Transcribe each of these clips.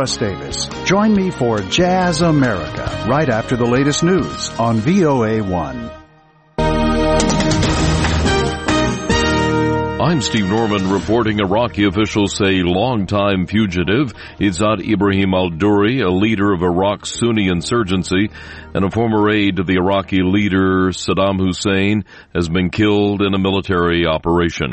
Russ Davis. Join me for Jazz America right after the latest news on VOA1. I'm Steve Norman reporting. Iraqi officials say longtime fugitive Izzat Ibrahim al-Duri, a leader of Iraq's Sunni insurgency and a former aide to the Iraqi leader Saddam Hussein, has been killed in a military operation.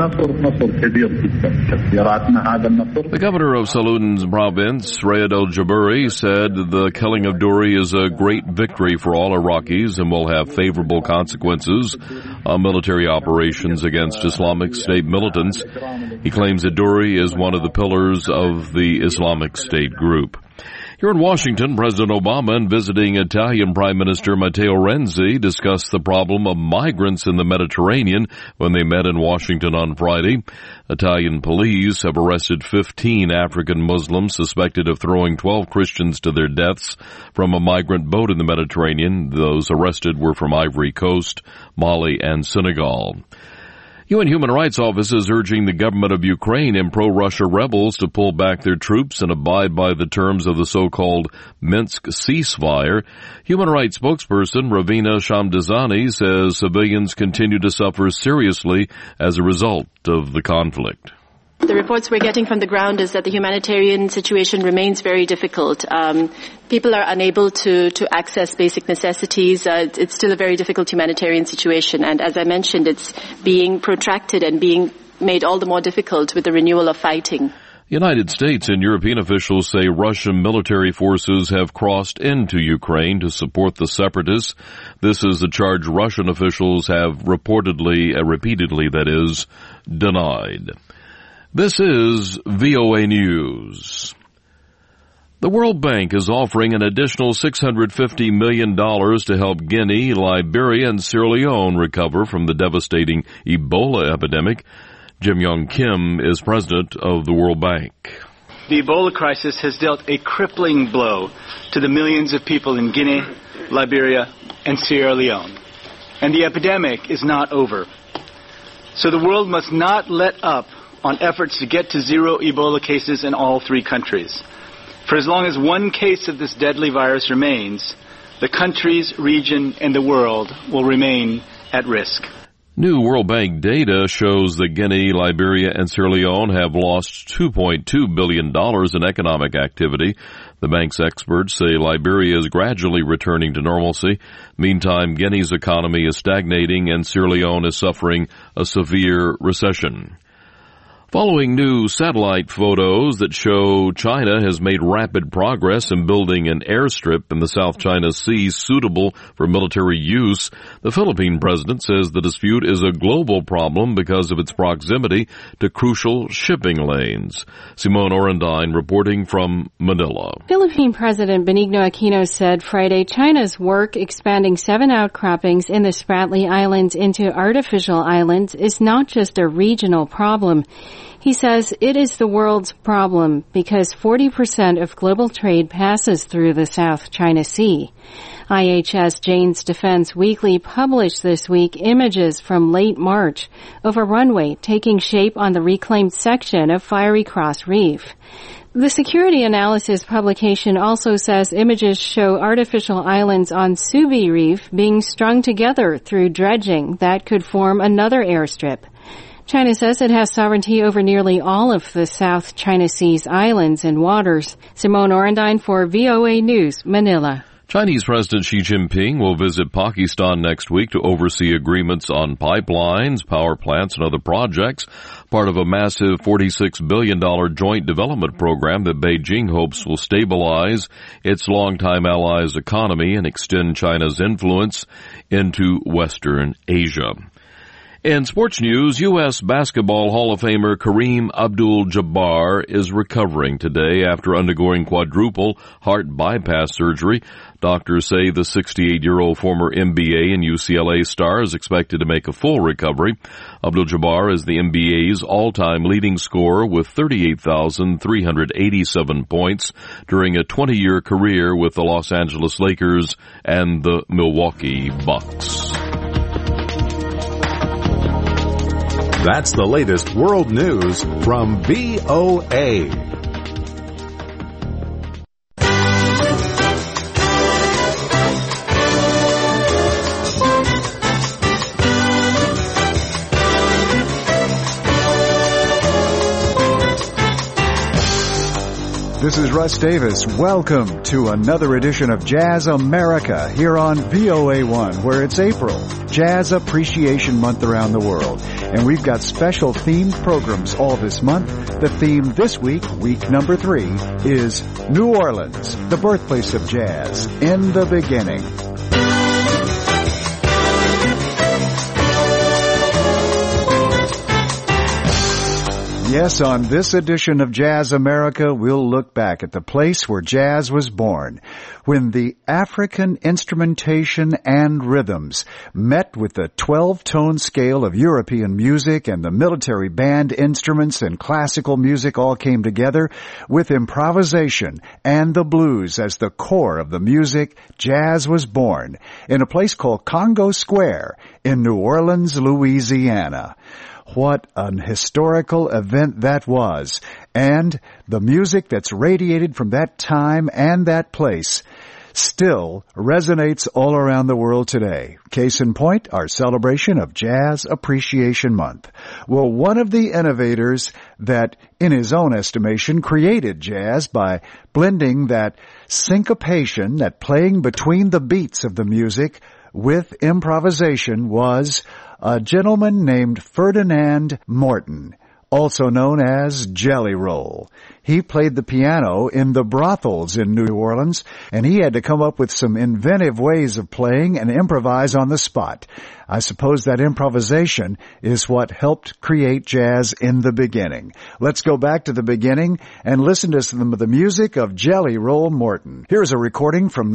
The governor of Saladin province, Riyad al-Jabari, said the killing of Duri is a great victory for all Iraqis and will have favorable consequences on military operations against Islamic State militants. He claims that Duri is one of the pillars of the Islamic State group. Here in Washington, President Obama and visiting Italian Prime Minister Matteo Renzi discussed the problem of migrants in the Mediterranean when they met in Washington on Friday. Italian police have arrested 15 African Muslims suspected of throwing 12 Christians to their deaths from a migrant boat in the Mediterranean. Those arrested were from Ivory Coast, Mali, and Senegal. UN Human Rights Office is urging the government of Ukraine and pro-Russia rebels to pull back their troops and abide by the terms of the so-called Minsk ceasefire. Human rights spokesperson Ravina Shamdasani says civilians continue to suffer seriously as a result of the conflict. The reports we're getting from the ground is that the humanitarian situation remains very difficult. People are unable to access basic necessities. It's still a very difficult humanitarian situation. And as I mentioned, it's being protracted and being made all the more difficult with the renewal of fighting. United States and European officials say Russian military forces have crossed into Ukraine to support the separatists. This is a charge Russian officials have repeatedly, denied. This is VOA News. The World Bank is offering an additional $650 million to help Guinea, Liberia, and Sierra Leone recover from the devastating Ebola epidemic. Jim Yong Kim is president of the World Bank. The Ebola crisis has dealt a crippling blow to the millions of people in Guinea, Liberia, and Sierra Leone. And the epidemic is not over. So the world must not let up on efforts to get to zero Ebola cases in all three countries. For as long as one case of this deadly virus remains, the countries, region, and the world will remain at risk. New World Bank data shows that Guinea, Liberia, and Sierra Leone have lost $2.2 billion in economic activity. The bank's experts say Liberia is gradually returning to normalcy. Meantime, Guinea's economy is stagnating and Sierra Leone is suffering a severe recession. Following new satellite photos that show China has made rapid progress in building an airstrip in the South China Sea suitable for military use, the Philippine president says the dispute is a global problem because of its proximity to crucial shipping lanes. Simone Orendine reporting from Manila. Philippine President Benigno Aquino said Friday China's work expanding 7 outcroppings in the Spratly Islands into artificial islands is not just a regional problem. He says it is the world's problem because 40% of global trade passes through the South China Sea. IHS Jane's Defense Weekly published this week images from late March of a runway taking shape on the reclaimed section of Fiery Cross Reef. The security analysis publication also says images show artificial islands on Subi Reef being strung together through dredging that could form another airstrip. China says it has sovereignty over nearly all of the South China Sea's islands and waters. Simone Orendine for VOA News, Manila. Chinese President Xi Jinping will visit Pakistan next week to oversee agreements on pipelines, power plants, and other projects, part of a massive $46 billion joint development program that Beijing hopes will stabilize its longtime ally's economy and extend China's influence into Western Asia. In sports news, U.S. Basketball Hall of Famer Kareem Abdul-Jabbar is recovering today after undergoing quadruple heart bypass surgery. Doctors say the 68-year-old former NBA and UCLA star is expected to make a full recovery. Abdul-Jabbar is the NBA's all-time leading scorer with 38,387 points during a 20-year career with the Los Angeles Lakers and the Milwaukee Bucks. That's the latest world news from VOA. This is Russ Davis. Welcome to another edition of Jazz America here on VOA1, where it's April, Jazz Appreciation Month around the world. And we've got special themed programs all this month. The theme this week, week number 3, is New Orleans, the birthplace of jazz, in the beginning. Yes, on this edition of Jazz America, we'll look back at the place where jazz was born, when the African instrumentation and rhythms met with the 12-tone scale of European music and the military band instruments and classical music all came together, with improvisation and the blues as the core of the music. Jazz was born in a place called Congo Square in New Orleans, Louisiana. What an historical event that was. And the music that's radiated from that time and that place still resonates all around the world today. Case in point, our celebration of Jazz Appreciation Month. Well, one of the innovators that, in his own estimation, created jazz by blending that syncopation, that playing between the beats of the music with improvisation, was a gentleman named Ferdinand Morton, also known as Jelly Roll. He played the piano in the brothels in New Orleans, and he had to come up with some inventive ways of playing and improvise on the spot. I suppose that improvisation is what helped create jazz in the beginning. Let's go back to the beginning and listen to some of the music of Jelly Roll Morton. Here's a recording from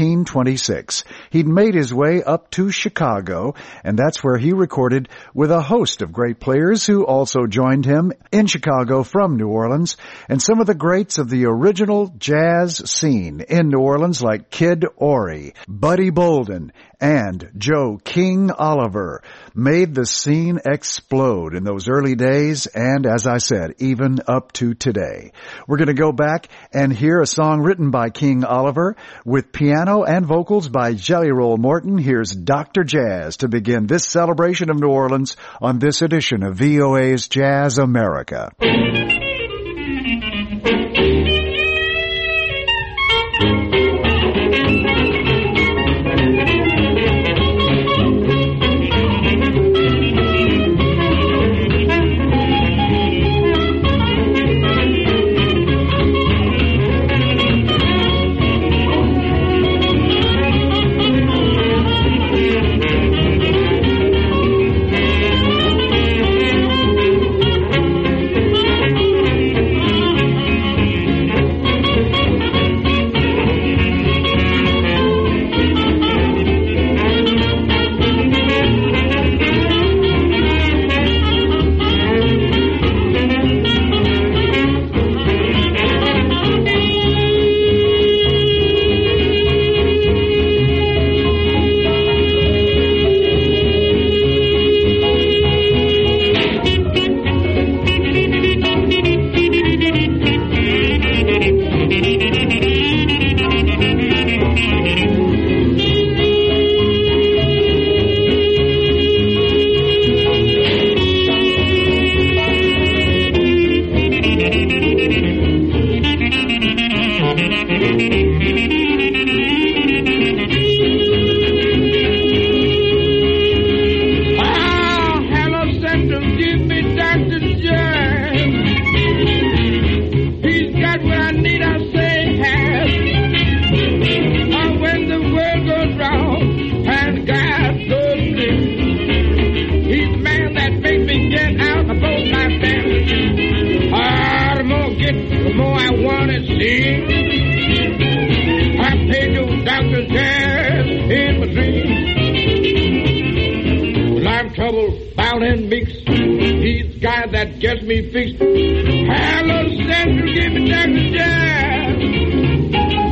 1926. He'd made his way up to Chicago, and that's where he recorded with a host of great players who also joined him in Chicago from New Orleans, and some of the greats of the original jazz scene in New Orleans like Kid Ory, Buddy Bolden, and Joe King Oliver made the scene explode in those early days, and as I said, even up to today. We're going to go back and hear a song written by King Oliver with piano and vocals by Jelly Roll Morton. Here's Dr. Jazz to begin this celebration of New Orleans on this edition of VOA's Jazz America. Gets me fixed. Hello, Central, give me Dr. Jazz.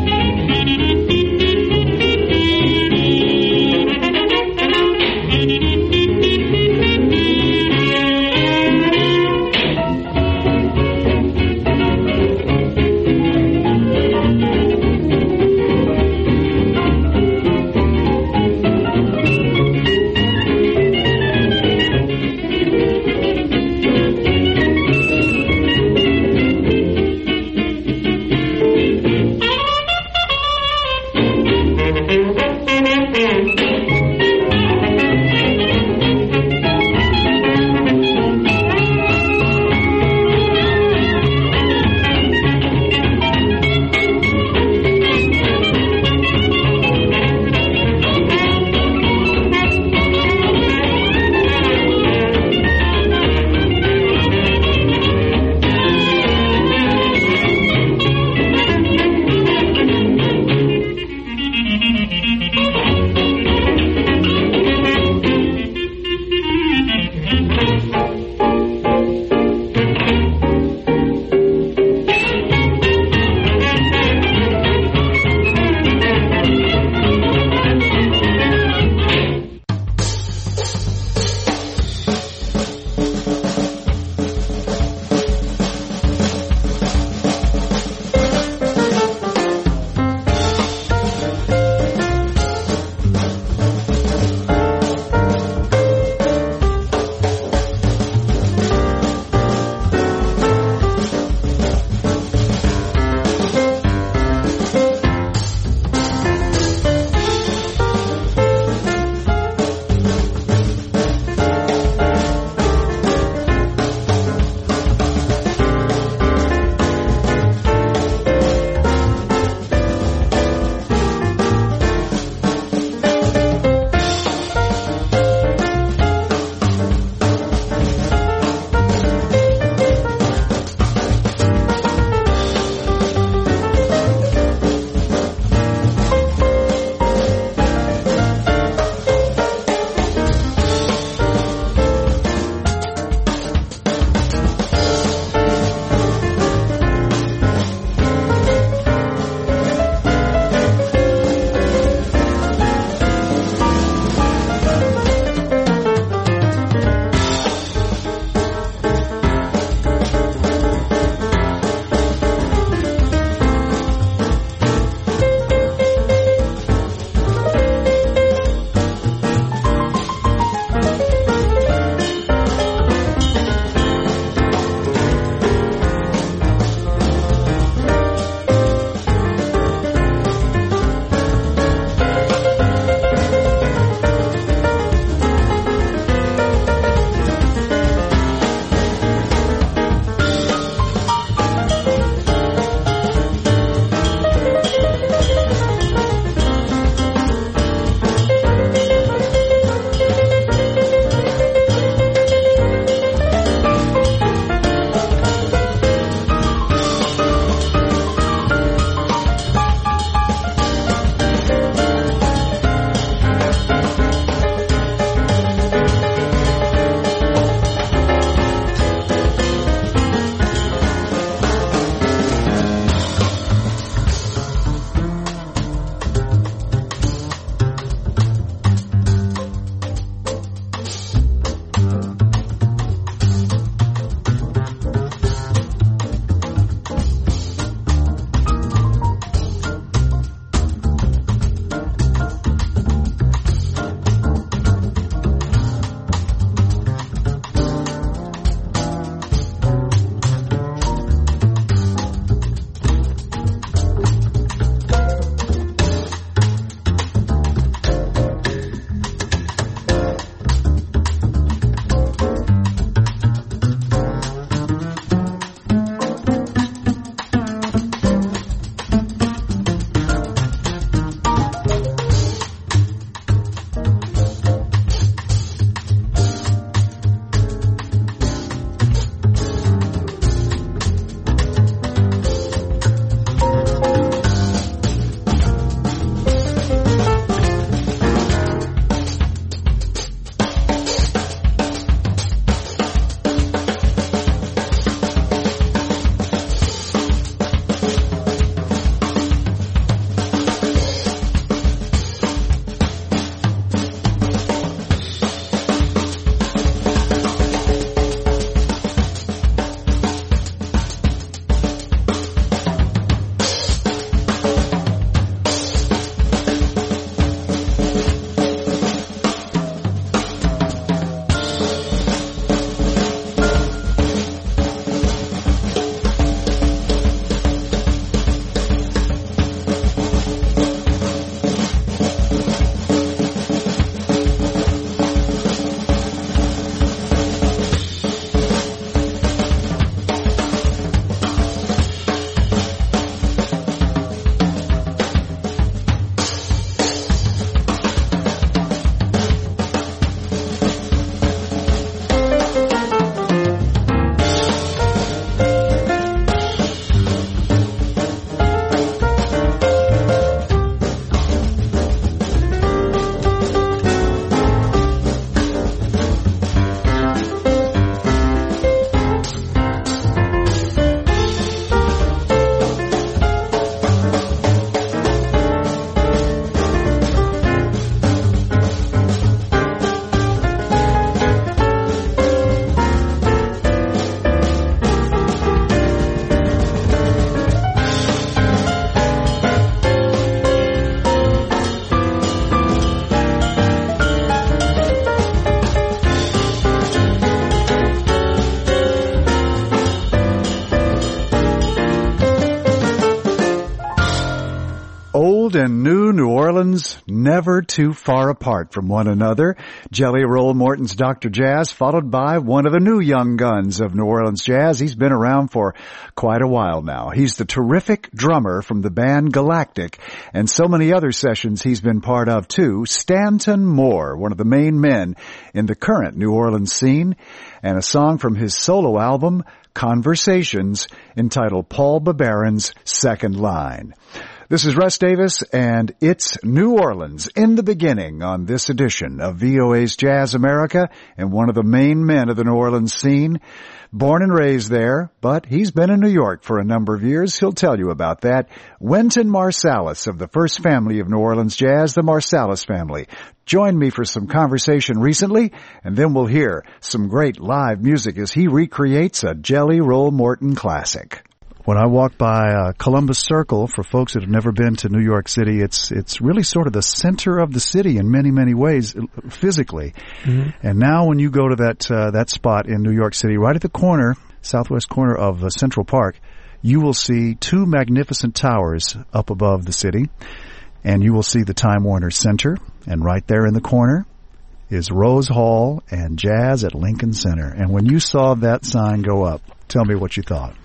Old and new New Orleans, never too far apart from one another. Jelly Roll Morton's Dr. Jazz, followed by one of the new young guns of New Orleans jazz. He's been around for quite a while now. He's the terrific drummer from the band Galactic, and so many other sessions he's been part of too. Stanton Moore, one of the main men in the current New Orleans scene, and a song from his solo album, Conversations, entitled Paul Babarin's Second Line. This is Russ Davis, and it's New Orleans in the beginning on this edition of VOA's Jazz America, and one of the main men of the New Orleans scene. Born and raised there, but he's been in New York for a number of years. He'll tell you about that. Wynton Marsalis of the first family of New Orleans jazz, the Marsalis family, joined me for some conversation recently, and then we'll hear some great live music as he recreates a Jelly Roll Morton classic. When I walk by Columbus Circle, for folks that have never been to New York City, it's really sort of the center of the city in many, many ways, physically. Mm-hmm. And now when you go to that spot in New York City, right at the corner, southwest corner of Central Park, you will see two magnificent towers up above the city, and you will see the Time Warner Center, and right there in the corner is Rose Hall and Jazz at Lincoln Center. And when you saw that sign go up, tell me what you thought.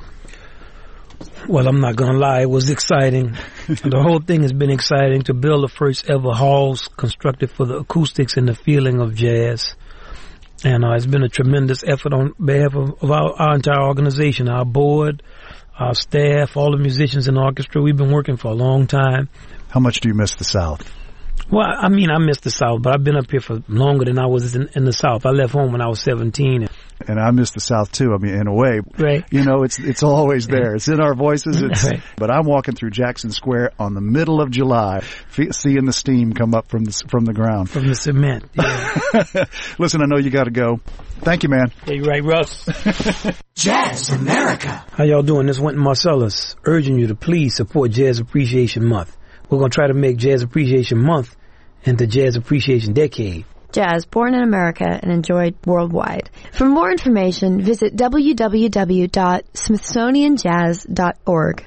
Well, I'm not going to lie. It was exciting. The whole thing has been exciting to build the first ever halls constructed for the acoustics and the feeling of jazz. And it's been a tremendous effort on behalf of our entire organization, our board, our staff, all the musicians in the orchestra. We've been working for a long time. How much do you miss the South? Well, I mean, I miss the South, but I've been up here for longer than I was in the South. I left home when I was 17. And I miss the South too. I mean, in a way, right? You know, it's always there. It's in our voices. Right. But I'm walking through Jackson Square on the middle of July, seeing the steam come up from the ground, from the cement. Yeah. Listen, I know you got to go. Thank you, man. Yeah, you're right, Russ. Jazz America. How y'all doing? This is Wynton Marsalis, urging you to please support Jazz Appreciation Month. We're going to try to make Jazz Appreciation Month into Jazz Appreciation Decade. Jazz, born in America and enjoyed worldwide. For more information, visit www.smithsonianjazz.org.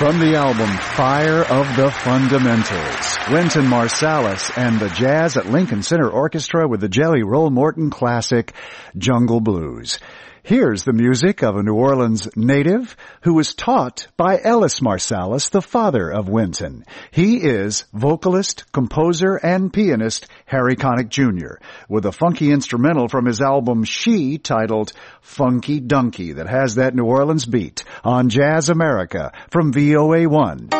From the album Fire of the Fundamentals, Wynton Marsalis and the Jazz at Lincoln Center Orchestra with the Jelly Roll Morton classic, Jungle Blues. Here's the music of a New Orleans native who was taught by Ellis Marsalis, the father of Wynton. He is vocalist, composer, and pianist Harry Connick Jr. with a funky instrumental from his album She titled Funky Donkey that has that New Orleans beat on Jazz America from VOA1.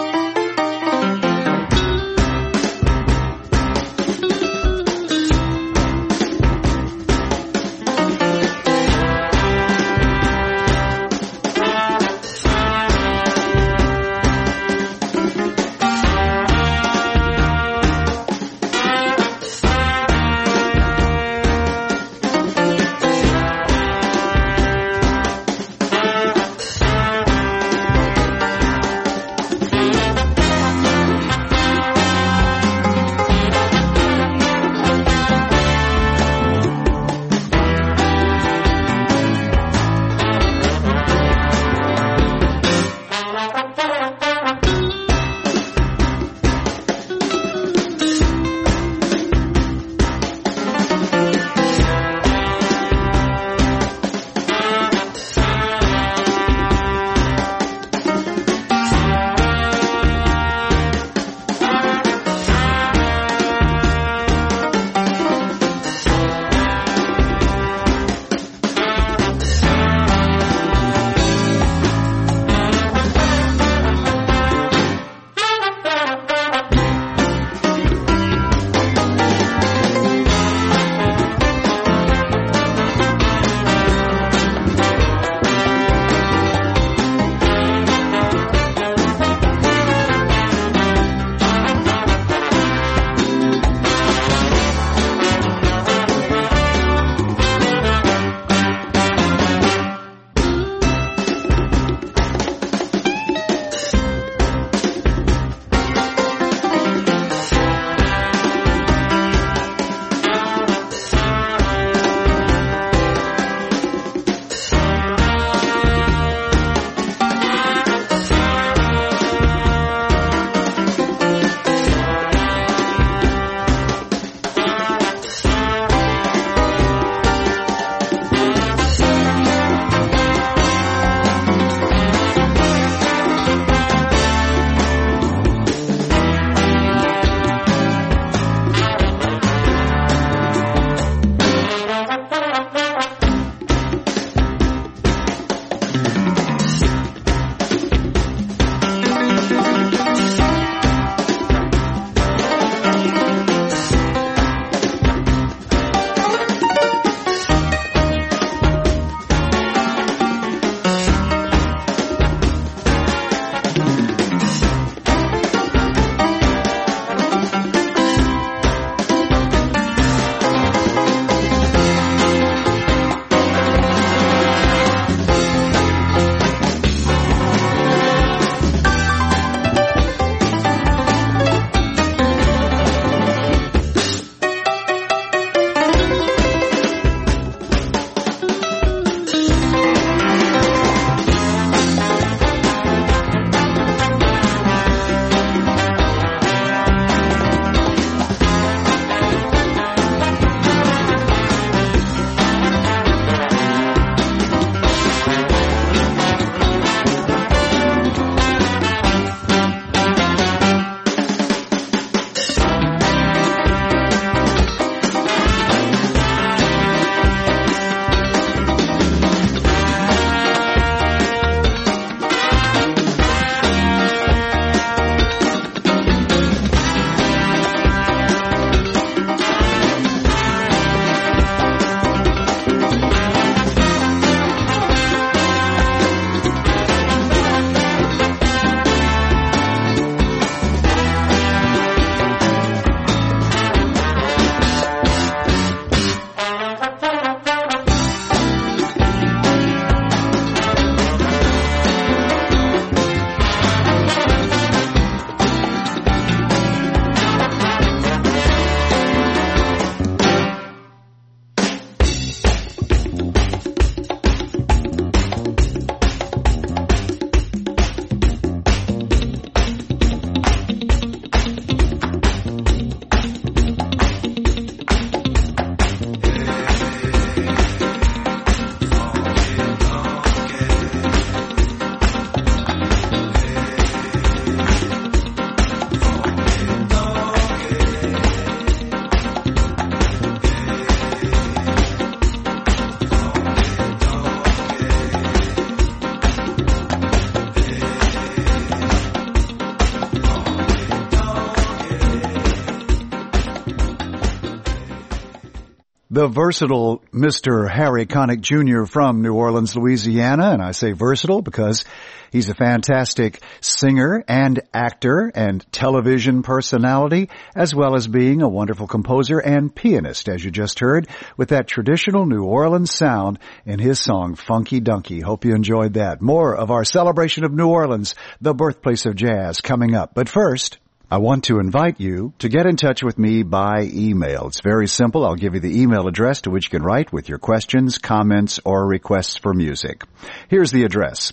The versatile Mr. Harry Connick Jr. from New Orleans, Louisiana, and I say versatile because he's a fantastic singer and actor and television personality, as well as being a wonderful composer and pianist, as you just heard, with that traditional New Orleans sound in his song Funky Dunky. Hope you enjoyed that. More of our celebration of New Orleans, the birthplace of jazz, coming up. But first, I want to invite you to get in touch with me by email. It's very simple. I'll give you the email address to which you can write with your questions, comments, or requests for music. Here's the address: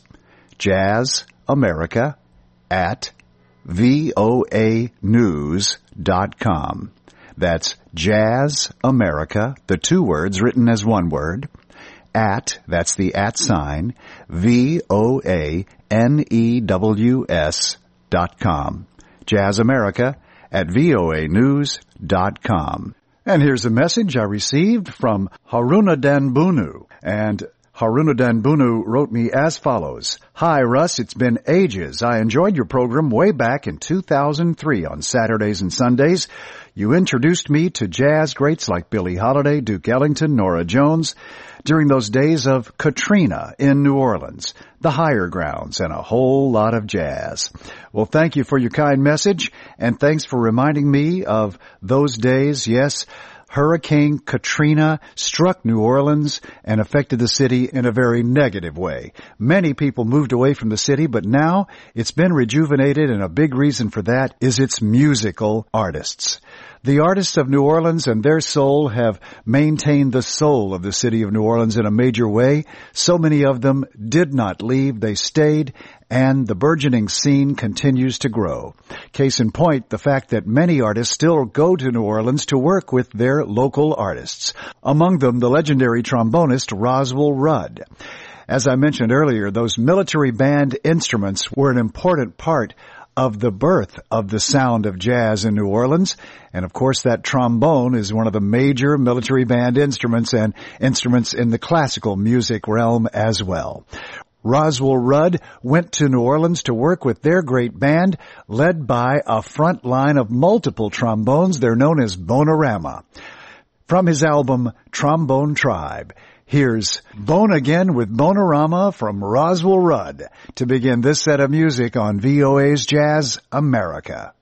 jazzamerica@voanews.com. That's jazzamerica, the two words written as one word, that's the @ sign, voanews.com. jazzamerica@voanews.com. And here's a message I received from Haruna Danbunu. And Haruna Danbunu wrote me as follows: Hi, Russ. It's been ages. I enjoyed your program way back in 2003 on Saturdays and Sundays. You introduced me to jazz greats like Billie Holiday, Duke Ellington, Norah Jones, during those days of Katrina in New Orleans, the Higher Grounds, and a whole lot of jazz. Well, thank you for your kind message, and thanks for reminding me of those days. Yes, Hurricane Katrina struck New Orleans and affected the city in a very negative way. Many people moved away from the city, but now it's been rejuvenated, and a big reason for that is its musical artists. The artists of New Orleans and their soul have maintained the soul of the city of New Orleans in a major way. So many of them did not leave. They stayed, and the burgeoning scene continues to grow. Case in point, the fact that many artists still go to New Orleans to work with their local artists. Among them, the legendary trombonist Roswell Rudd. As I mentioned earlier, those military band instruments were an important part of the birth of the sound of jazz in New Orleans. And of course, that trombone is one of the major military band instruments and instruments in the classical music realm as well. Roswell Rudd went to New Orleans to work with their great band, led by a front line of multiple trombones. They're known as Bonorama. From his album Trombone Tribe, here's Bone Again with Bonorama from Roswell Rudd to begin this set of music on VOA's Jazz America.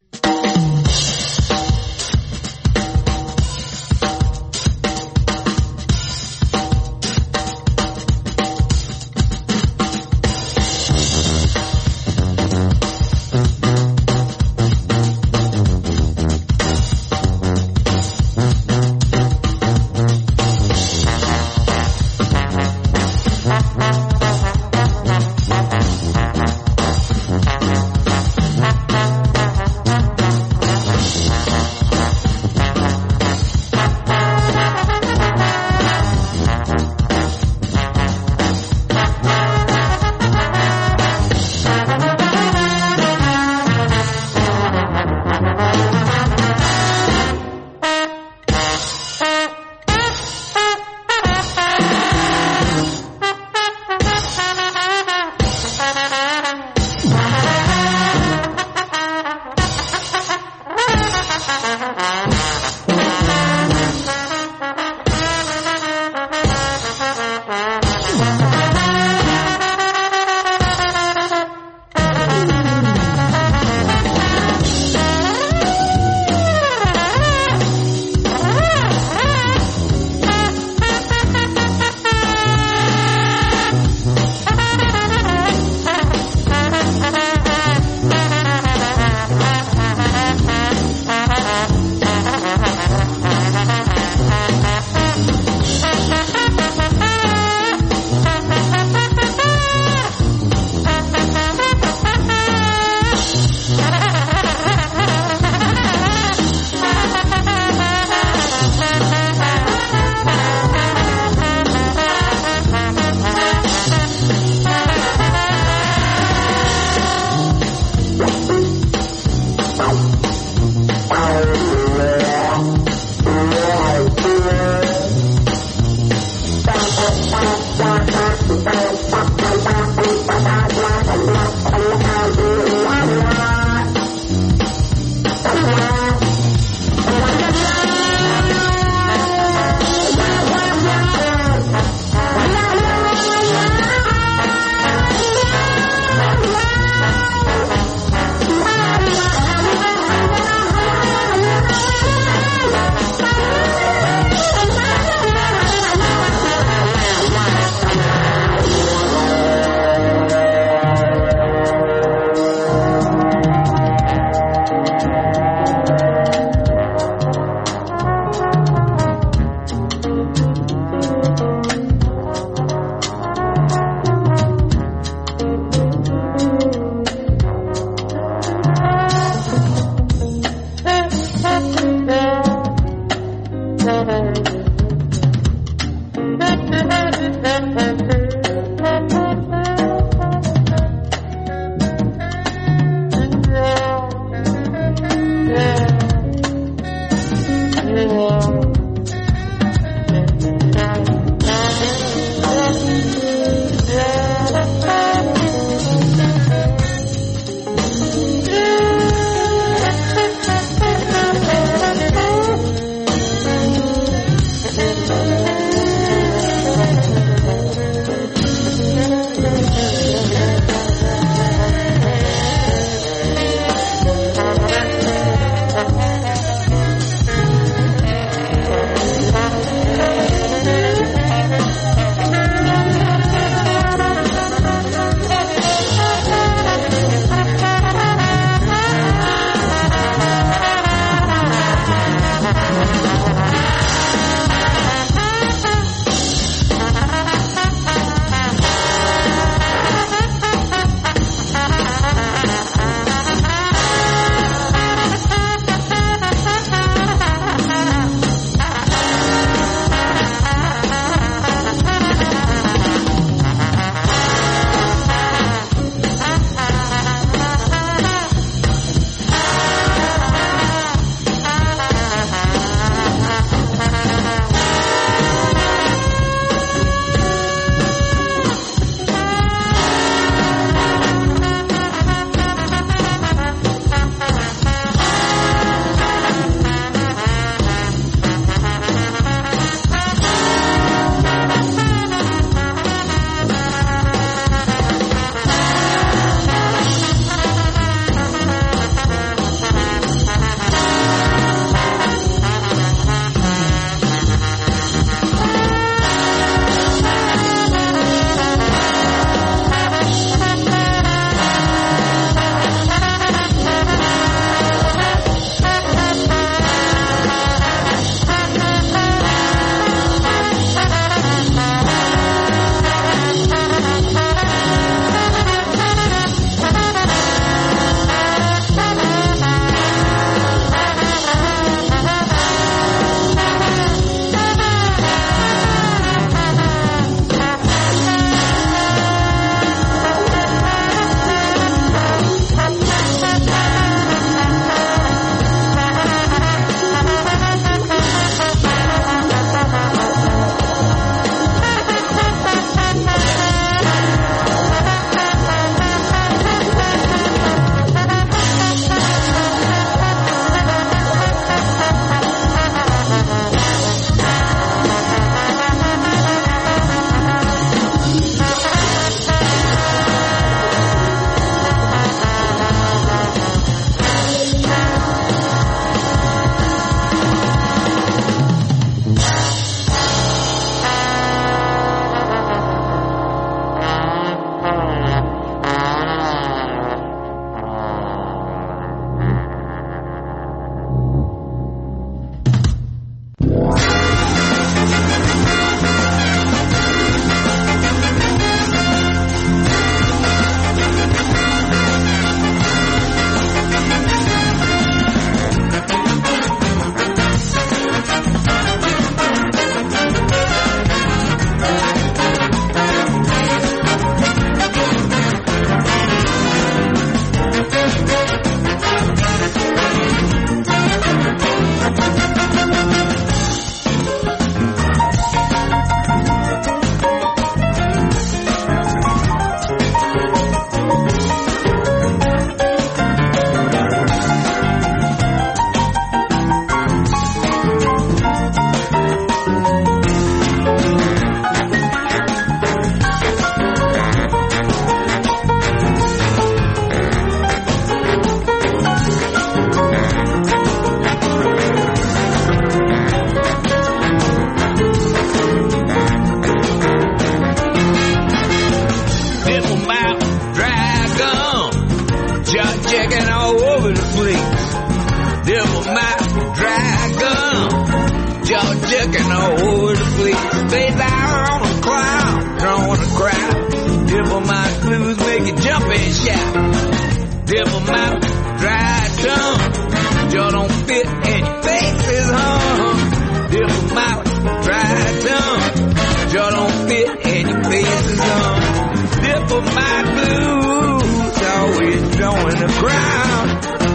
looking all over the place. Face out on a cloud, drawing a crowd. Diplomat blues make you jump and shout. Diplomat, dry tongue, jaw don't fit and your face is hung. Diplomat, dry tongue, jaw don't fit and your face is hung. Diplomat blues, always drawing a crowd.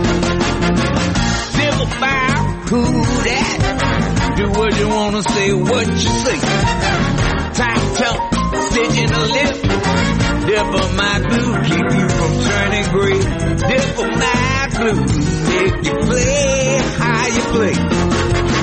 Diplomat, who that? Do what you wanna say, what you say. Tight tongue, stitching a lip. Diplomat blue, keep you from turning gray. Diplomat blue, make you play how you play.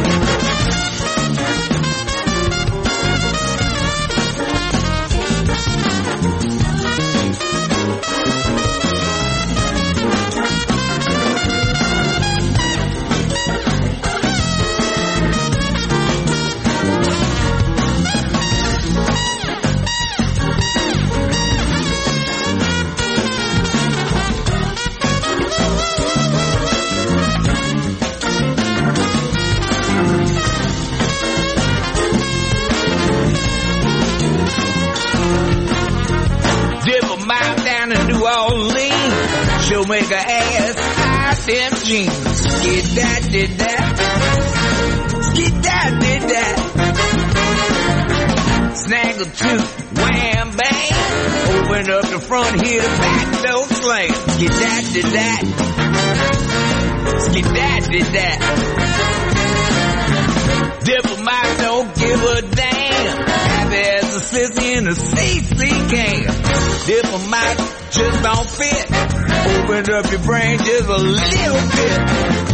She'll make her ass out them jeans. Get that, did that. Get that, did that. Snaggle tooth, wham, bang. Open up the front, hit the back door slam. Get that, did that. Get that, did that. Diplomat don't give a damn. Happy as a sissy in a CC can. Diplomat just don't fit. Open up your brain just a little bit.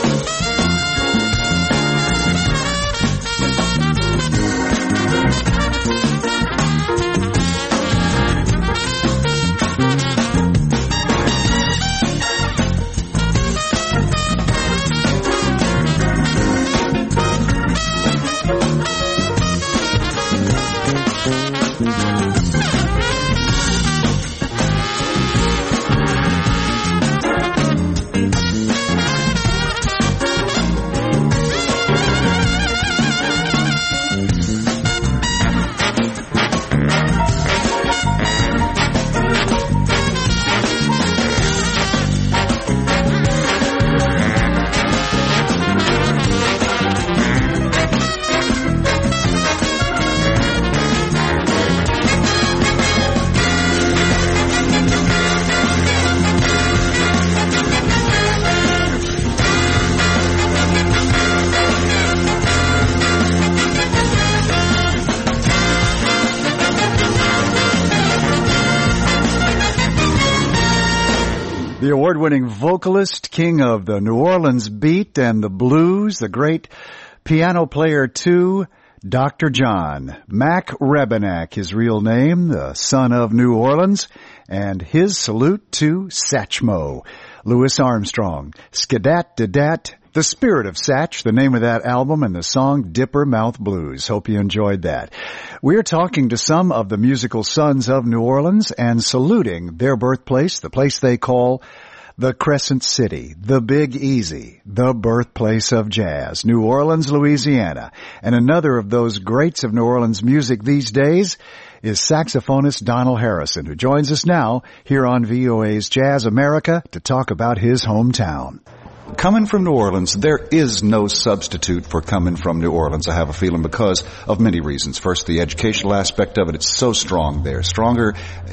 The award-winning vocalist, king of the New Orleans beat and the blues, the great piano player too, Dr. John Mac Rebennack, his real name, the son of New Orleans, and his salute to Satchmo, Louis Armstrong. Skadat-dadat, The Spirit of Satch, the name of that album, and the song Dipper Mouth Blues. Hope you enjoyed that. We're talking to some of the musical sons of New Orleans and saluting their birthplace, the place they call the Crescent City, the Big Easy, the birthplace of jazz, New Orleans, Louisiana. And another of those greats of New Orleans music these days is saxophonist Donald Harrison, who joins us now here on VOA's Jazz America to talk about his hometown. Coming from New Orleans, there is no substitute for coming from New Orleans, I have a feeling, because of many reasons. First, the educational aspect of it, it's so strong there. Stronger,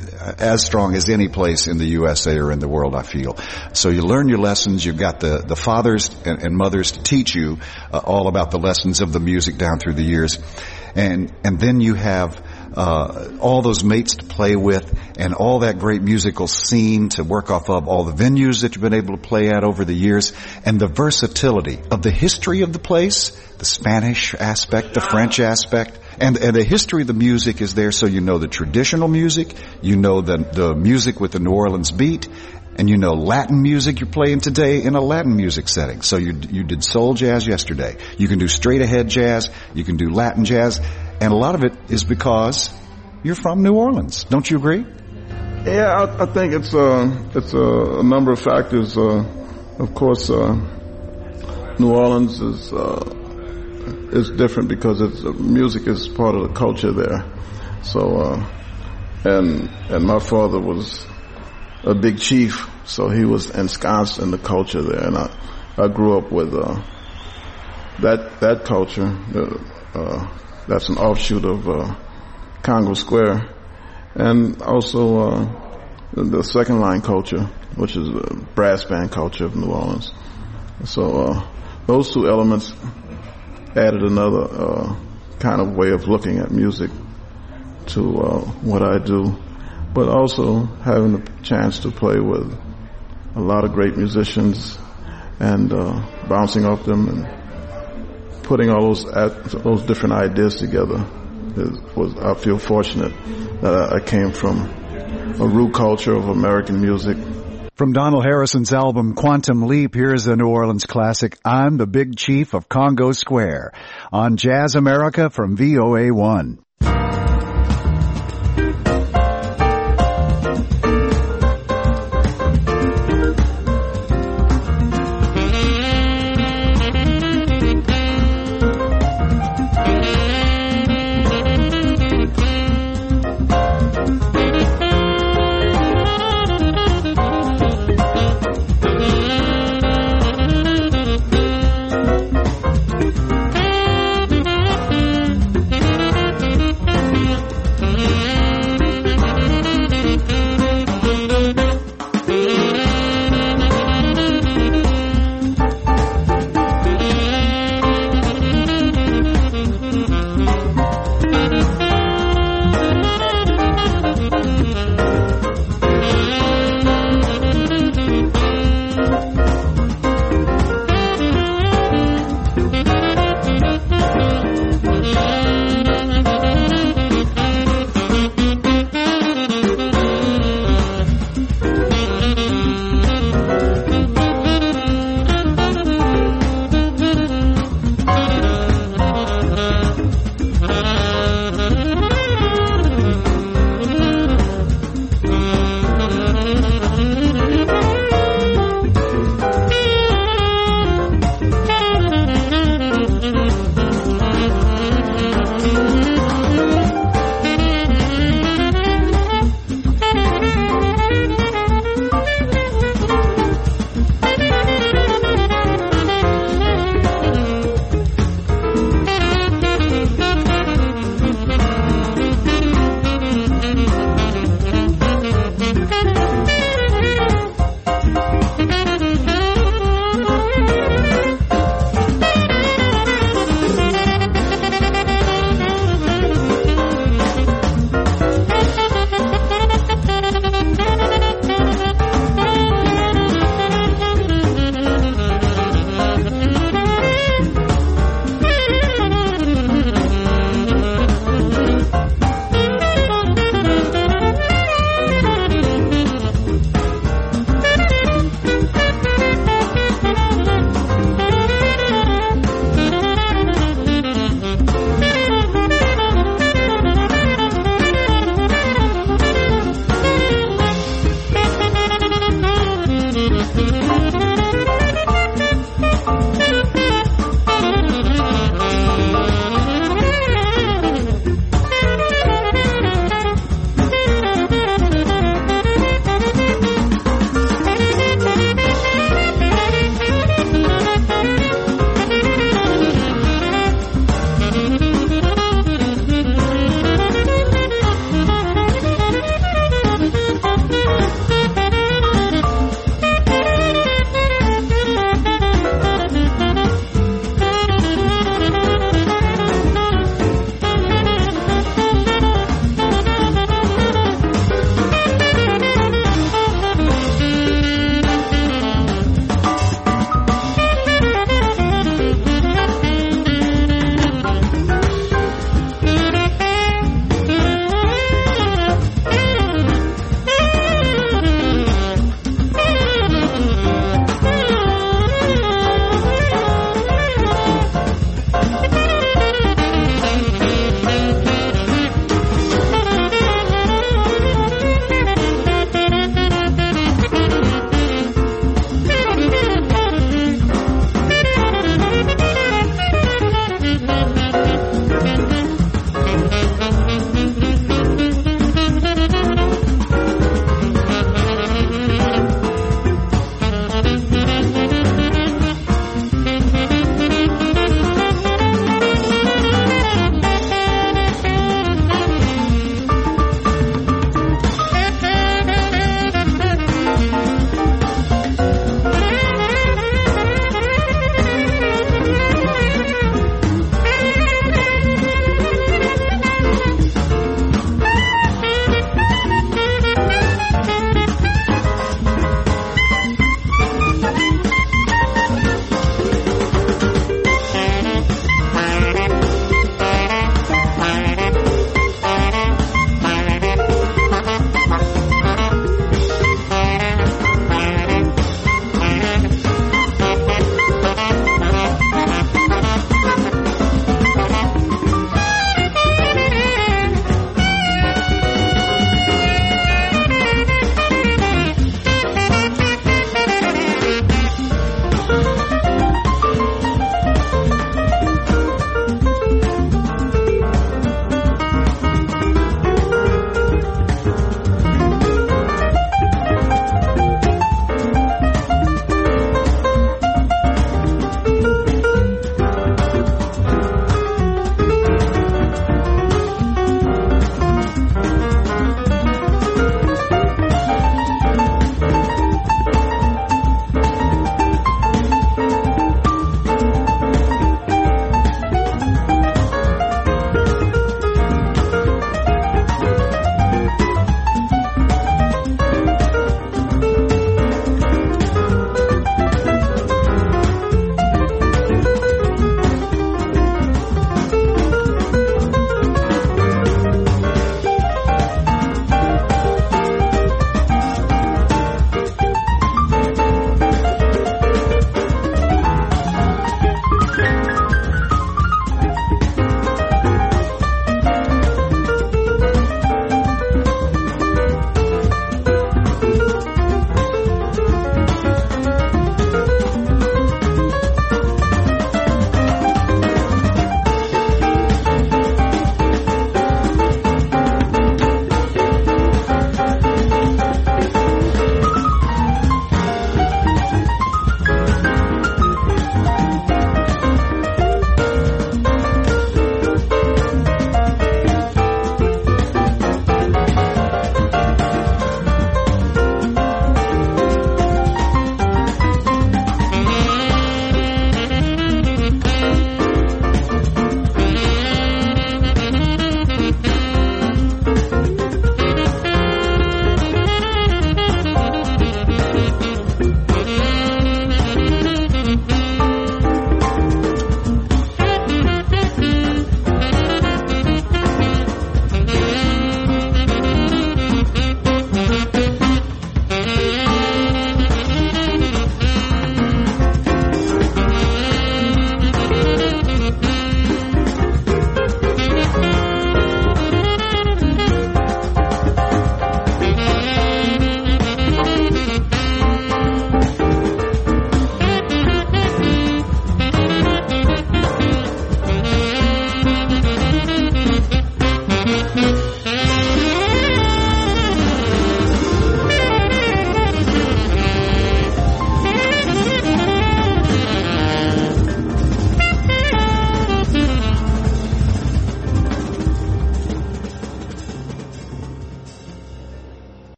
as strong as any place in the USA or in the world, I feel. So you learn your lessons, you've got the fathers and mothers to teach you all about the lessons of the music down through the years. And then you have all those mates to play with and all that great musical scene to work off of, all the venues that you've been able to play at over the years, and the versatility of the history of the place, the Spanish aspect, the French aspect, and the history of the music is there, so you know the traditional music, you know the music with the New Orleans beat, and you know Latin music you're playing today in a Latin music setting. So you did soul jazz yesterday. You can do straight ahead jazz, you can do Latin jazz, and a lot of it is because you're from New Orleans. Don't you agree? Yeah, I think it's a number of factors. Of course, New Orleans is it's different because music is part of the culture there. So, and my father was a big chief, so he was ensconced in the culture there, and I grew up with that culture. That's an offshoot of Congo Square, and also the second line culture, which is the brass band culture of New Orleans. So those two elements added another kind of way of looking at music to what I do, but also having the chance to play with a lot of great musicians and bouncing off them and putting all those different ideas together. I feel fortunate that I came from a root culture of American music. From Donald Harrison's album Quantum Leap, here's the New Orleans classic, I'm the Big Chief of Congo Square, on Jazz America from VOA1.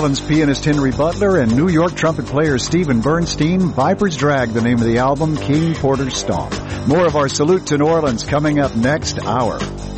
Orleans pianist Henry Butler and New York trumpet player Stephen Bernstein. Viper's Drag, the name of the album, King Porter's Stomp. More of our Salute to New Orleans coming up next hour.